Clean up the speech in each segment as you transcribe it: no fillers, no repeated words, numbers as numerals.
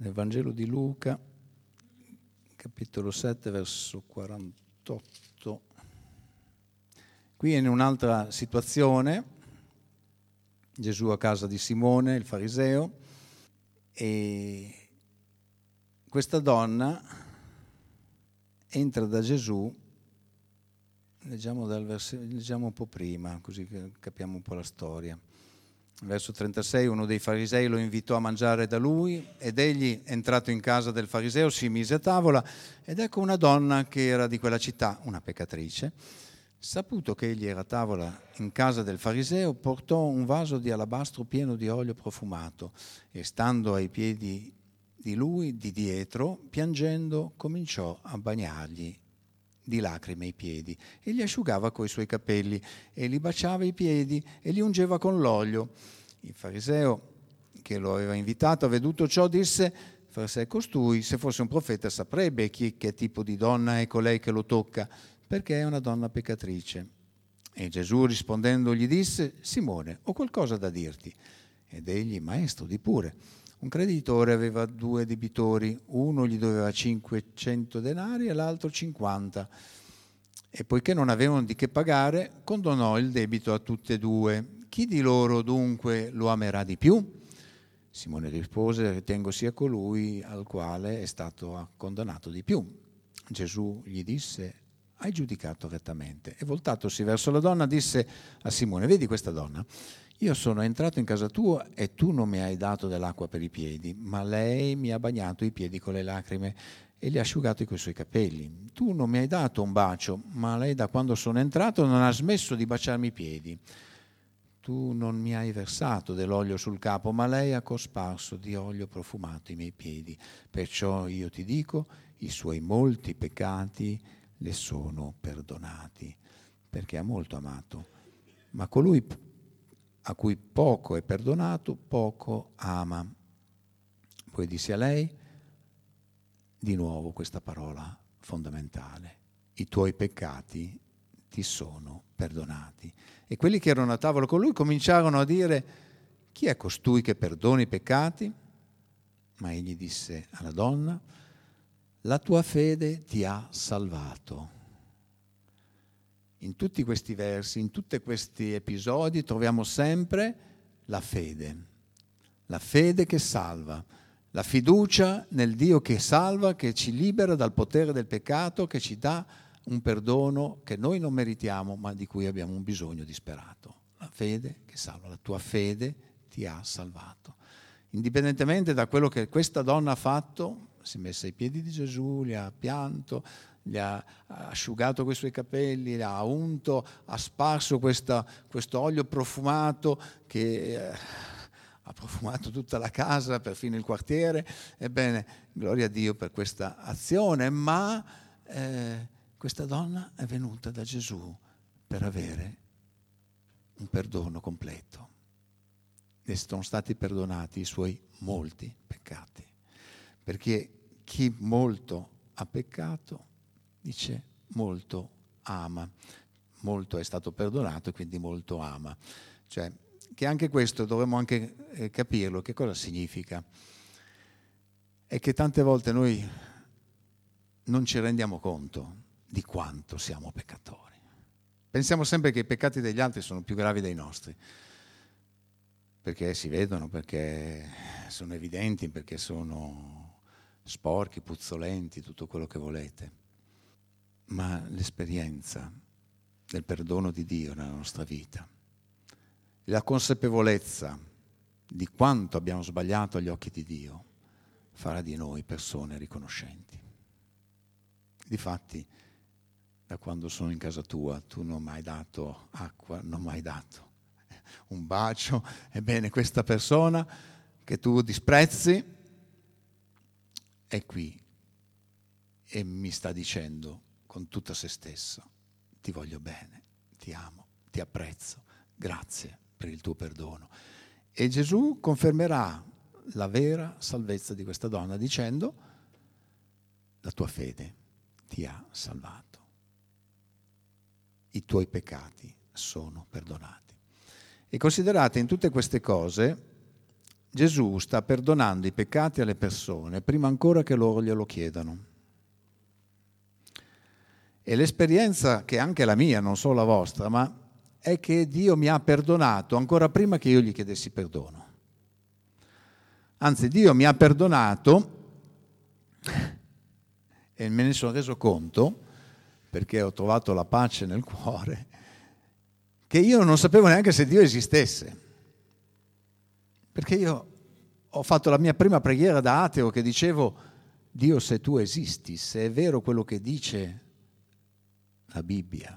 nel Vangelo di Luca, capitolo 7, verso 48. Qui in un'altra situazione, Gesù a casa di Simone, il fariseo, e questa donna entra da Gesù. Leggiamo un po' prima, così capiamo un po' la storia. Verso 36, uno dei farisei lo invitò a mangiare da lui ed egli, entrato in casa del fariseo, si mise a tavola ed ecco una donna che era di quella città, una peccatrice. Saputo che egli era a tavola in casa del fariseo, portò un vaso di alabastro pieno di olio profumato e stando ai piedi di lui, di dietro, piangendo, cominciò a bagnargli di lacrime i piedi e li asciugava coi suoi capelli e li baciava i piedi e li ungeva con l'olio. Il fariseo che lo aveva invitato, veduto ciò, disse fra sé: costui, se fosse un profeta, saprebbe che tipo di donna è colei che lo tocca, perché è una donna peccatrice. E Gesù rispondendo gli disse: Simone, ho qualcosa da dirti. Ed egli: maestro, di pure. Un creditore aveva 2 debitori, uno gli doveva 500 denari e l'altro 50. E poiché non avevano di che pagare, condonò il debito a tutte e 2. Chi di loro dunque lo amerà di più? Simone rispose: ritengo sia colui al quale è stato condannato di più. Gesù gli disse: hai giudicato rettamente. E voltatosi verso la donna disse a Simone: vedi questa donna? Io sono entrato in casa tua e tu non mi hai dato dell'acqua per i piedi, ma lei mi ha bagnato i piedi con le lacrime e li ha asciugati coi suoi capelli. Tu non mi hai dato un bacio, ma lei da quando sono entrato non ha smesso di baciarmi i piedi. Tu non mi hai versato dell'olio sul capo, ma lei ha cosparso di olio profumato i miei piedi. Perciò io ti dico, i suoi molti peccati le sono perdonati, perché ha molto amato. Ma colui a cui poco è perdonato, poco ama. Poi disse a lei, di nuovo questa parola fondamentale: i tuoi peccati ti sono perdonati. E quelli che erano a tavola con lui cominciarono a dire: chi è costui che perdona i peccati? Ma egli disse alla donna: la tua fede ti ha salvato. In tutti questi versi, in tutti questi episodi troviamo sempre la fede che salva, la fiducia nel Dio che salva, che ci libera dal potere del peccato, che ci dà un perdono che noi non meritiamo, ma di cui abbiamo un bisogno disperato. La fede che salva, la tua fede ti ha salvato. Indipendentemente da quello che questa donna ha fatto, si è messa ai piedi di Gesù, li ha pianto, gli ha asciugato coi suoi capelli, ha unto, ha sparso questo olio profumato che ha profumato tutta la casa, perfino il quartiere. Ebbene, gloria a Dio per questa azione, ma questa donna è venuta da Gesù per avere un perdono completo. Le sono stati perdonati i suoi molti peccati, perché chi molto ha peccato, dice, molto ama, molto è stato perdonato e quindi molto ama. Cioè, che anche questo dovremmo anche capirlo, che cosa significa. È che tante volte noi non ci rendiamo conto di quanto siamo peccatori. Pensiamo sempre che i peccati degli altri sono più gravi dei nostri, perché si vedono, perché sono evidenti, perché sono sporchi, puzzolenti, tutto quello che volete. Ma l'esperienza del perdono di Dio nella nostra vita, la consapevolezza di quanto abbiamo sbagliato agli occhi di Dio, farà di noi persone riconoscenti. Difatti, da quando sono in casa tua, tu non mi hai dato acqua, non mi hai dato un bacio. Ebbene, questa persona che tu disprezzi è qui e mi sta dicendo con tutta se stesso: ti voglio bene, ti amo, ti apprezzo, grazie per il tuo perdono. E Gesù confermerà la vera salvezza di questa donna dicendo: la tua fede ti ha salvato, i tuoi peccati sono perdonati. E considerate, in tutte queste cose Gesù sta perdonando i peccati alle persone prima ancora che loro glielo chiedano. E l'esperienza, che è anche la mia, non solo la vostra, ma è che Dio mi ha perdonato ancora prima che io gli chiedessi perdono. Anzi, Dio mi ha perdonato e me ne sono reso conto, perché ho trovato la pace nel cuore, che io non sapevo neanche se Dio esistesse. Perché io ho fatto la mia prima preghiera da ateo che dicevo: Dio, se tu esisti, se è vero quello che dice la Bibbia.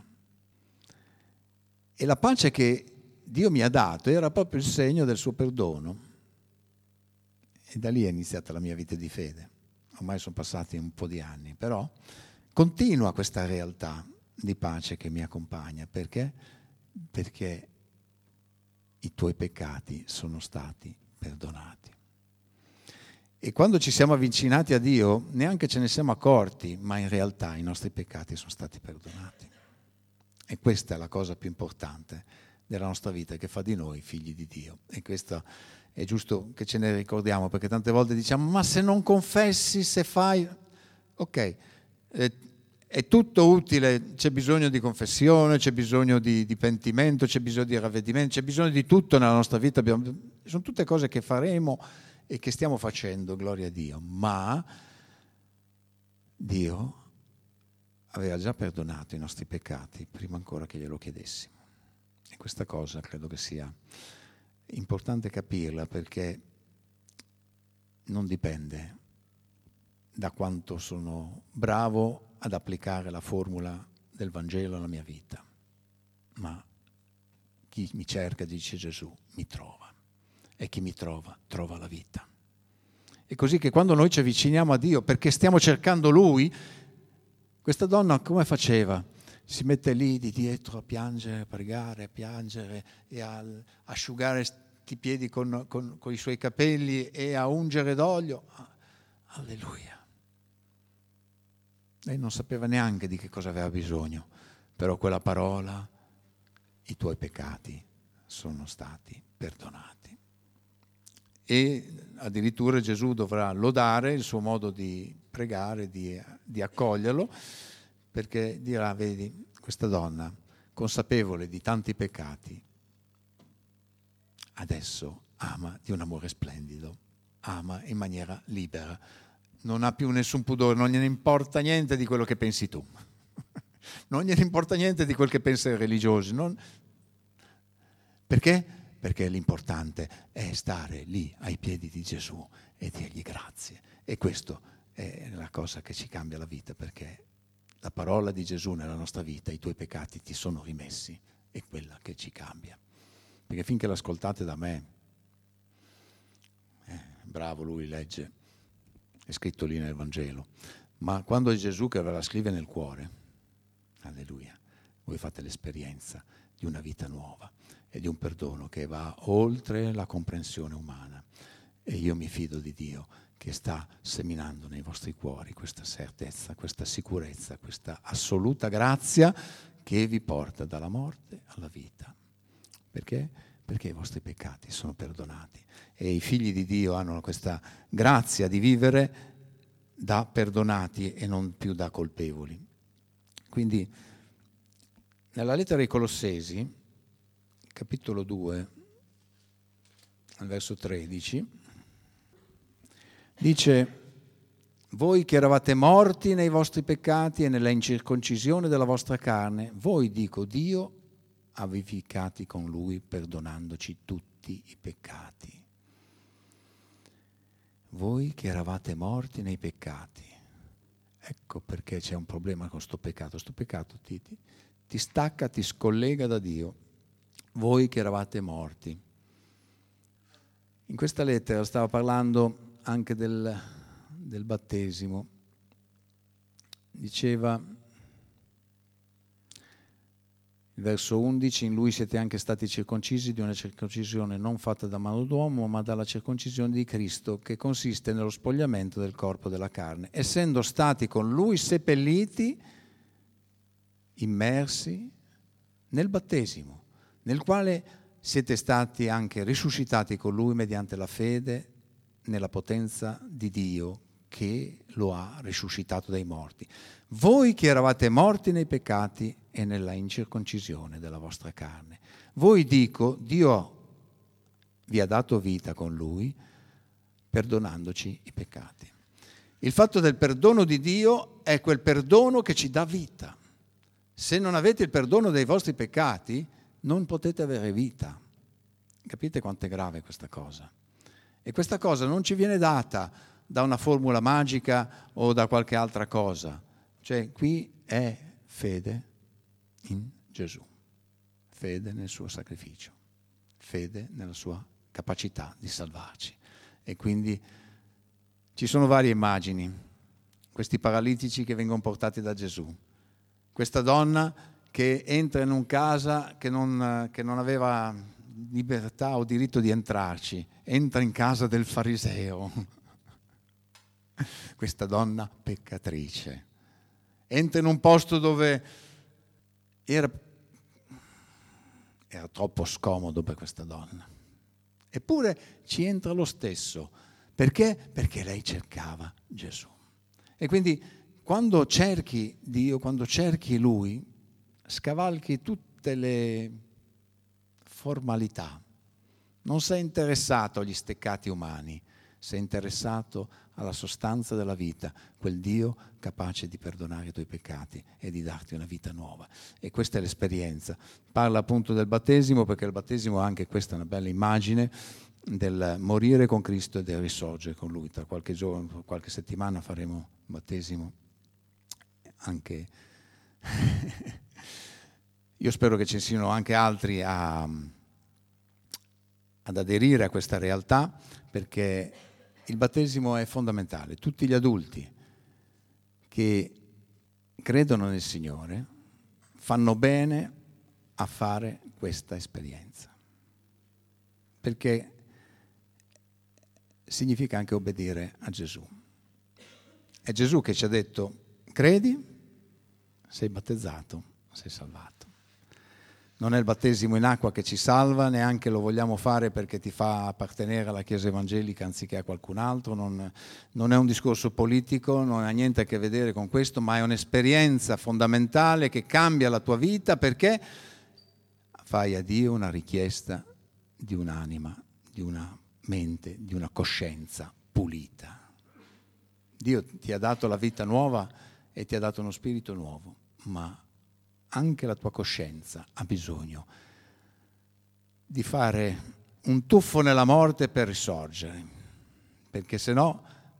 E la pace che Dio mi ha dato era proprio il segno del suo perdono. E da lì è iniziata la mia vita di fede. Ormai sono passati un po' di anni, però continua questa realtà di pace che mi accompagna. Perché? Perché i tuoi peccati sono stati perdonati. E quando ci siamo avvicinati a Dio, neanche ce ne siamo accorti, ma in realtà i nostri peccati sono stati perdonati. E questa è la cosa più importante della nostra vita, che fa di noi figli di Dio. E questo è giusto che ce ne ricordiamo, perché tante volte diciamo: ma se non confessi, se fai... Ok, è tutto utile, c'è bisogno di confessione, c'è bisogno di pentimento, c'è bisogno di ravvedimento, c'è bisogno di tutto nella nostra vita. Sono tutte cose che faremo e che stiamo facendo, gloria a Dio. Ma Dio aveva già perdonato i nostri peccati prima ancora che glielo chiedessimo. E questa cosa credo che sia importante capirla, perché non dipende da quanto sono bravo ad applicare la formula del Vangelo alla mia vita, ma chi mi cerca, dice Gesù, mi trova, e chi mi trova, trova la vita. E così che quando noi ci avviciniamo a Dio perché stiamo cercando Lui, questa donna come faceva? Si mette lì di dietro a piangere, a pregare, a piangere e a asciugare i piedi con i suoi capelli e a ungere d'olio. Alleluia. Lei non sapeva neanche di che cosa aveva bisogno, però quella parola: i tuoi peccati sono stati perdonati. E addirittura Gesù dovrà lodare il suo modo di pregare, di accoglierlo, perché dirà: vedi, questa donna, consapevole di tanti peccati, adesso ama di un amore splendido, ama in maniera libera, non ha più nessun pudore, non gliene importa niente di quello che pensi tu, non gliene importa niente di quel che pensano i religiosi. Perché? Perché l'importante è stare lì ai piedi di Gesù e dirgli grazie. E questo è la cosa che ci cambia la vita, perché la parola di Gesù nella nostra vita: i tuoi peccati ti sono rimessi, è quella che ci cambia. Perché finché l'ascoltate da me, bravo, lui legge, è scritto lì nel Vangelo, ma quando è Gesù che ve la scrive nel cuore, alleluia, voi fate l'esperienza di una vita nuova e di un perdono che va oltre la comprensione umana. E io mi fido di Dio, che sta seminando nei vostri cuori questa certezza, questa sicurezza, questa assoluta grazia che vi porta dalla morte alla vita. Perché? Perché i vostri peccati sono perdonati e i figli di Dio hanno questa grazia di vivere da perdonati e non più da colpevoli. Quindi nella lettera ai Colossesi, capitolo 2, al verso 13, dice: voi che eravate morti nei vostri peccati e nella incirconcisione della vostra carne, voi, dico, Dio ha vivificati con Lui, perdonandoci tutti i peccati. Voi che eravate morti nei peccati. Ecco perché c'è un problema con sto peccato. Sto peccato ti stacca, ti scollega da Dio. Voi che eravate morti. In questa lettera stava parlando anche del battesimo. Diceva, il verso 11, in lui siete anche stati circoncisi di una circoncisione non fatta da mano d'uomo, ma dalla circoncisione di Cristo, che consiste nello spogliamento del corpo della carne, essendo stati con lui seppelliti, immersi nel battesimo, nel quale siete stati anche risuscitati con Lui mediante la fede nella potenza di Dio che lo ha risuscitato dai morti. Voi che eravate morti nei peccati e nella incirconcisione della vostra carne. Voi dico, Dio vi ha dato vita con Lui, perdonandoci i peccati. Il fatto del perdono di Dio è quel perdono che ci dà vita. Se non avete il perdono dei vostri peccati, non potete avere vita. Capite quanto è grave questa cosa? E questa cosa non ci viene data da una formula magica o da qualche altra cosa. Cioè, qui è fede in Gesù, fede nel suo sacrificio, fede nella sua capacità di salvarci. E quindi ci sono varie immagini, questi paralitici che vengono portati da Gesù, questa donna che entra in una casa che non aveva libertà o diritto di entrarci, entra in casa del fariseo, questa donna peccatrice, entra in un posto dove era troppo scomodo per questa donna, eppure ci entra lo stesso. Perché? Perché lei cercava Gesù. E quindi quando cerchi Dio, quando cerchi Lui, scavalchi tutte le formalità. Non sei interessato agli steccati umani, sei interessato alla sostanza della vita, quel Dio capace di perdonare i tuoi peccati e di darti una vita nuova. E questa è l'esperienza. Parla appunto del battesimo, perché il battesimo, anche questa è una bella immagine del morire con Cristo e del risorgere con Lui. Tra qualche giorno, qualche settimana faremo il battesimo anche. Io spero che ci siano anche altri ad aderire a questa realtà, perché il battesimo è fondamentale. Tutti gli adulti che credono nel Signore fanno bene a fare questa esperienza, perché significa anche obbedire a Gesù. È Gesù che ci ha detto: credi, sei battezzato, sei salvato. Non è il battesimo in acqua che ci salva, neanche lo vogliamo fare perché ti fa appartenere alla Chiesa evangelica anziché a qualcun altro, non è un discorso politico, non ha niente a che vedere con questo, ma è un'esperienza fondamentale che cambia la tua vita, perché fai a Dio una richiesta di un'anima, di una mente, di una coscienza pulita. Dio ti ha dato la vita nuova e ti ha dato uno spirito nuovo, ma anche la tua coscienza ha bisogno di fare un tuffo nella morte per risorgere, perché se no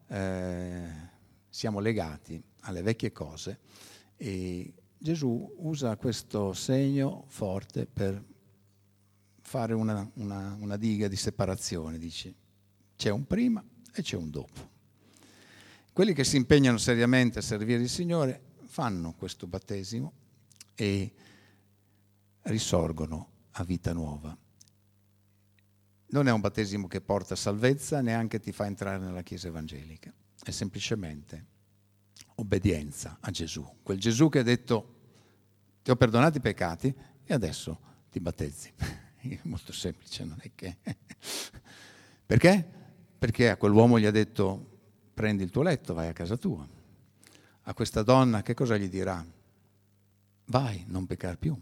siamo legati alle vecchie cose, e Gesù usa questo segno forte per fare una diga di separazione. Dice: c'è un prima e c'è un dopo. Quelli che si impegnano seriamente a servire il Signore fanno questo battesimo e risorgono a vita nuova. Non è un battesimo che porta salvezza, neanche ti fa entrare nella Chiesa evangelica, è semplicemente obbedienza a Gesù, quel Gesù che ha detto: ti ho perdonato i peccati e adesso ti battezzi. È molto semplice, non è che... Perché? Perché a quell'uomo gli ha detto: prendi il tuo letto, vai a casa tua. A questa donna che cosa gli dirà? Vai, non peccare più.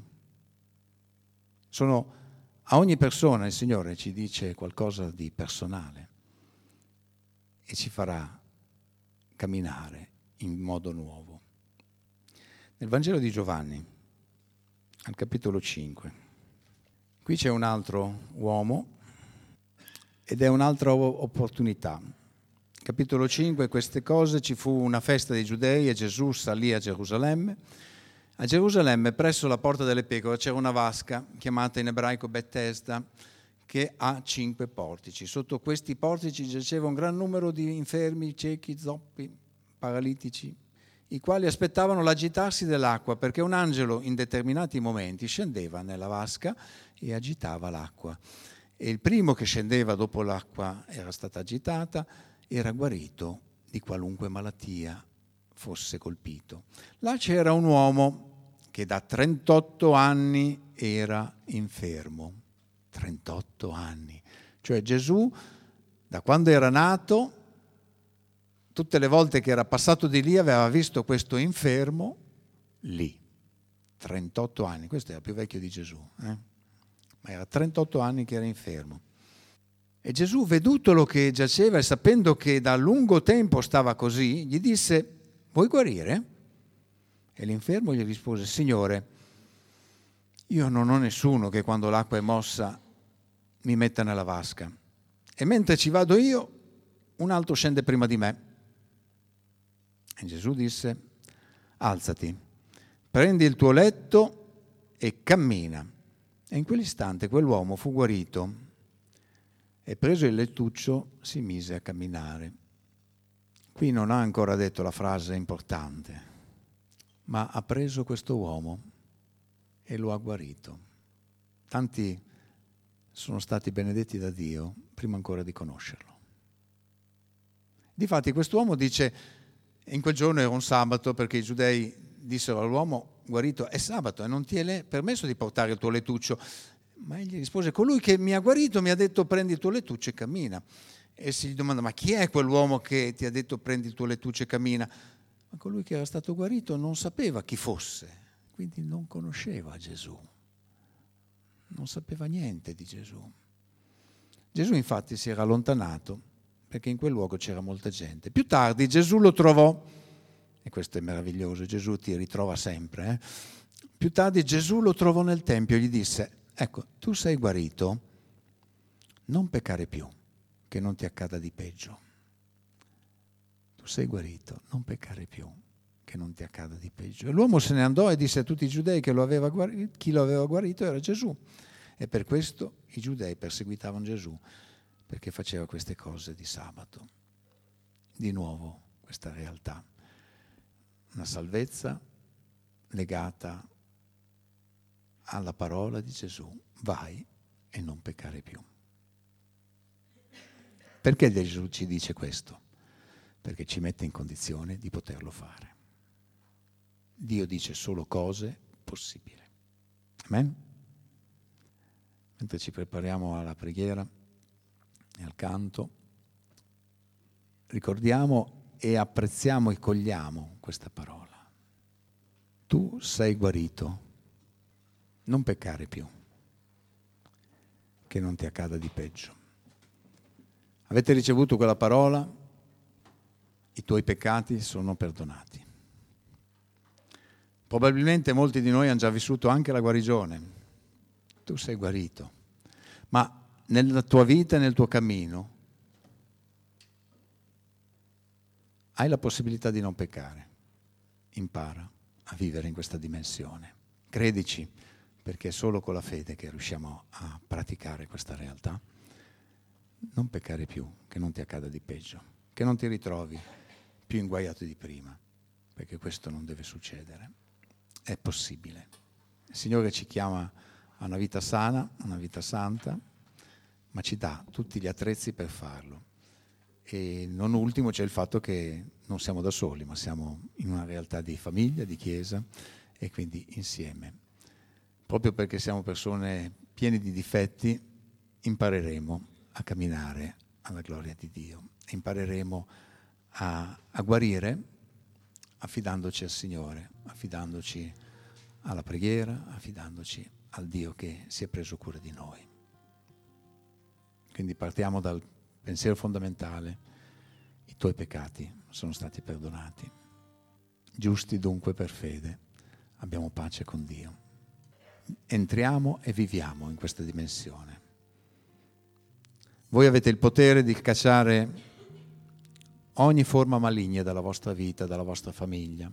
A ogni persona il Signore ci dice qualcosa di personale e ci farà camminare in modo nuovo. Nel Vangelo di Giovanni, al capitolo 5, qui c'è un altro uomo ed è un'altra opportunità. Capitolo 5, queste cose: ci fu una festa dei Giudei e Gesù salì a Gerusalemme. A Gerusalemme, presso la porta delle pecore, c'era una vasca, chiamata in ebraico Betesda, che ha 5 portici. Sotto questi portici giaceva un gran numero di infermi, ciechi, zoppi, paralitici, i quali aspettavano l'agitarsi dell'acqua, perché un angelo in determinati momenti scendeva nella vasca e agitava l'acqua. E il primo che scendeva dopo l'acqua era stata agitata era guarito di qualunque malattia fosse colpito. Là c'era un uomo che da 38 anni era infermo. 38 anni. Cioè Gesù, da quando era nato, tutte le volte che era passato di lì aveva visto questo infermo lì. 38 anni, questo era più vecchio di Gesù, ma era 38 anni che era infermo. E Gesù, vedutolo che giaceva e sapendo che da lungo tempo stava così, gli disse: vuoi guarire? E l'infermo gli rispose: Signore, io non ho nessuno che quando l'acqua è mossa mi metta nella vasca, e mentre ci vado io un altro scende prima di me. E Gesù disse: alzati, prendi il tuo letto e cammina. E in quell'istante quell'uomo fu guarito e preso il lettuccio si mise a camminare. Qui non ha ancora detto la frase importante, ma ha preso questo uomo e lo ha guarito. Tanti sono stati benedetti da Dio prima ancora di conoscerlo. Difatti quest'uomo dice, in quel giorno era un sabato, perché i giudei dissero all'uomo guarito: è sabato e non ti è permesso di portare il tuo lettuccio. Ma egli rispose: colui che mi ha guarito mi ha detto prendi il tuo lettuccio e cammina. E si gli domanda: ma chi è quell'uomo che ti ha detto prendi il tuo lettuccio e cammina? Ma colui che era stato guarito non sapeva chi fosse, quindi non conosceva Gesù, non sapeva niente di Gesù. Gesù infatti si era allontanato perché in quel luogo c'era molta gente. Più tardi Gesù lo trovò, e questo è meraviglioso, Gesù ti ritrova sempre. Più tardi Gesù lo trovò nel Tempio e gli disse: ecco, tu sei guarito, non peccare più, che non ti accada di peggio. Tu sei guarito, non peccare più, che non ti accada di peggio. E l'uomo se ne andò e disse a tutti i giudei che chi lo aveva guarito era Gesù. E per questo i giudei perseguitavano Gesù, perché faceva queste cose di sabato. Di nuovo questa realtà, una salvezza legata alla parola di Gesù: vai e non peccare più. Perché Gesù ci dice questo? Perché ci mette in condizione di poterlo fare. Dio dice solo cose possibili. Amen? Mentre ci prepariamo alla preghiera e al canto, ricordiamo e apprezziamo e cogliamo questa parola. Tu sei guarito, non peccare più, che non ti accada di peggio. Avete ricevuto quella parola? I tuoi peccati sono perdonati. Probabilmente molti di noi hanno già vissuto anche la guarigione. Tu sei guarito, ma nella tua vita e nel tuo cammino hai la possibilità di non peccare. Impara a vivere in questa dimensione. Credici, perché è solo con la fede che riusciamo a praticare questa realtà. Non peccare più, che non ti accada di peggio, che non ti ritrovi più inguaiato di prima, perché questo non deve succedere. È possibile. Il Signore ci chiama a una vita sana, una vita santa, ma ci dà tutti gli attrezzi per farlo. E non ultimo c'è il fatto che non siamo da soli, ma siamo in una realtà di famiglia, di chiesa, e quindi insieme. Proprio perché siamo persone piene di difetti, impareremo a camminare alla gloria di Dio. E impareremo a guarire affidandoci al Signore, affidandoci alla preghiera, affidandoci al Dio che si è preso cura di noi. Quindi partiamo dal pensiero fondamentale: i tuoi peccati sono stati perdonati. Giusti dunque per fede, abbiamo pace con Dio. Entriamo e viviamo in questa dimensione. Voi avete il potere di cacciare ogni forma maligna dalla vostra vita, dalla vostra famiglia.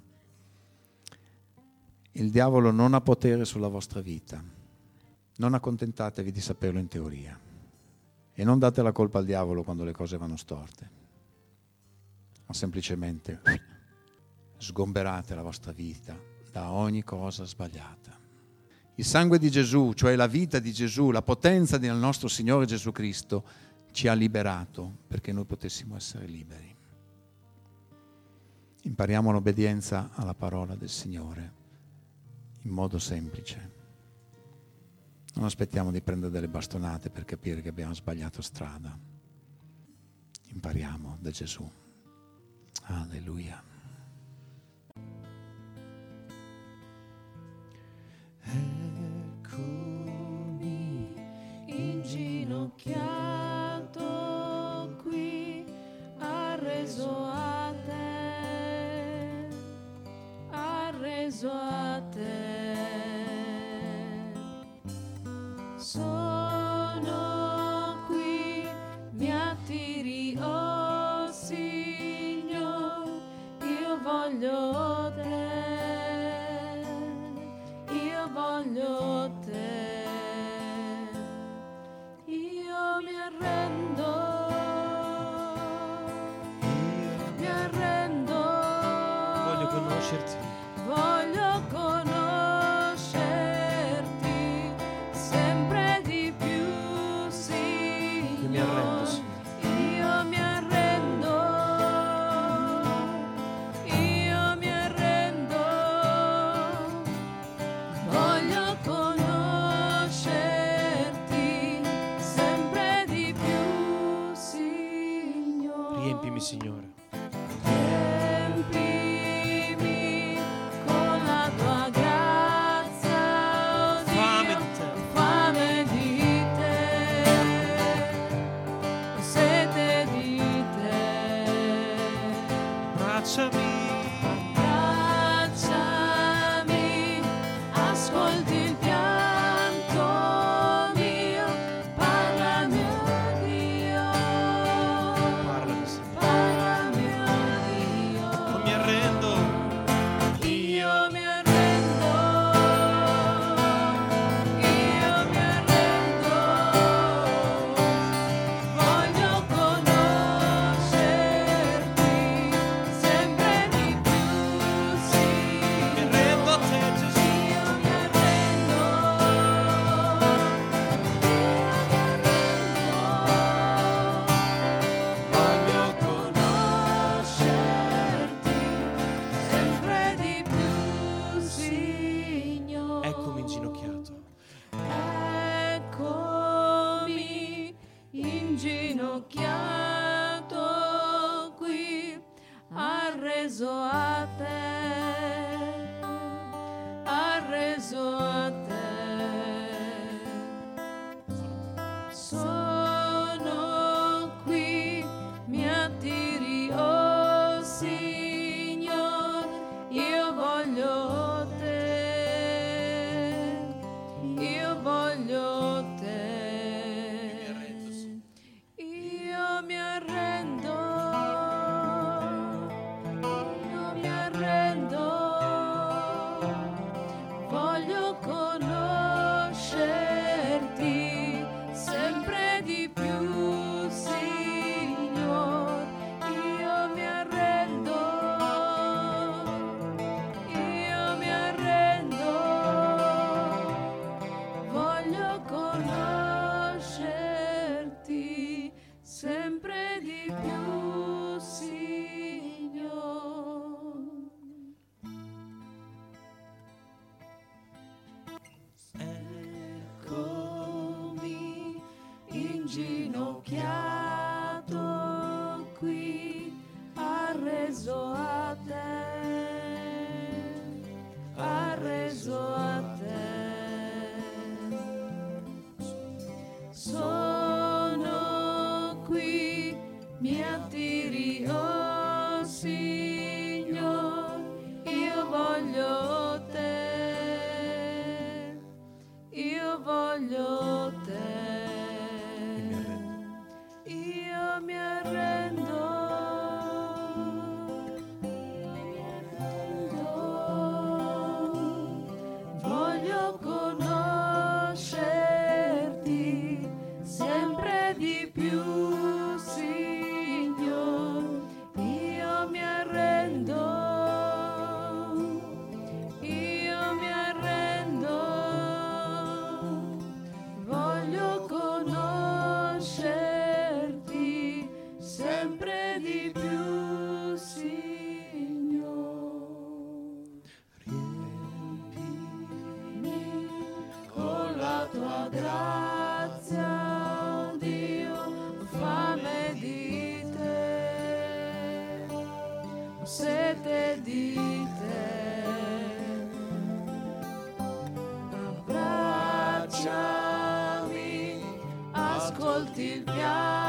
Il diavolo non ha potere sulla vostra vita. Non accontentatevi di saperlo in teoria. E non date la colpa al diavolo quando le cose vanno storte. Ma semplicemente sgomberate la vostra vita da ogni cosa sbagliata. Il sangue di Gesù, cioè la vita di Gesù, la potenza del nostro Signore Gesù Cristo, ci ha liberato perché noi potessimo essere liberi. Impariamo l'obbedienza alla parola del Signore in modo semplice. Non aspettiamo di prendere delle bastonate per capire che abbiamo sbagliato strada. Impariamo da Gesù. Alleluia. Eccomi inginocchiato qui, arreso a te, arreso a te. Sono qui, mi attiri, oh Signore, io voglio te, io voglio te, io mi arrendo, voglio conoscerti, voglio conoscerti sempre di più, Signore. io mi arrendo, Signore. Io mi arrendo, io mi arrendo, voglio conoscerti sempre di più, Signore. Riempimi, Signore. Riempimi con la tua grazia, oh Fame Dio, di te. fame di te, sete di te. Abbracciami, Abbracciami, ascolti il pianto mio, parla mio Dio, parlami, Signore. parla mio Dio. Non mi arrendo, Io mi arrendo, io mi arrendo, voglio conoscerti sempre di più, sì. mi arrendo a te, Gesù. Io mi arrendo, voglio conoscerti sempre di più, Signore. Eccomi inginocchiato, Eccomi inginocchiato qui, arreso a te, arreso a te. Sono qui, mi attiri, oh Signore, io voglio te, io voglio te. Io mi arrendo, io mi arrendo, voglio conoscerti sempre di più, Signore. Io mi arrendo, io mi arrendo, voglio conoscerti sempre di più, Signore. Eccomi inginocchiato qui, arreso a te, arreso a te. Sono qui, mi attiri, oh Signore, io voglio te, io voglio te. io mi arrendo. ho sete di te. Abbracciami, ascolti il piano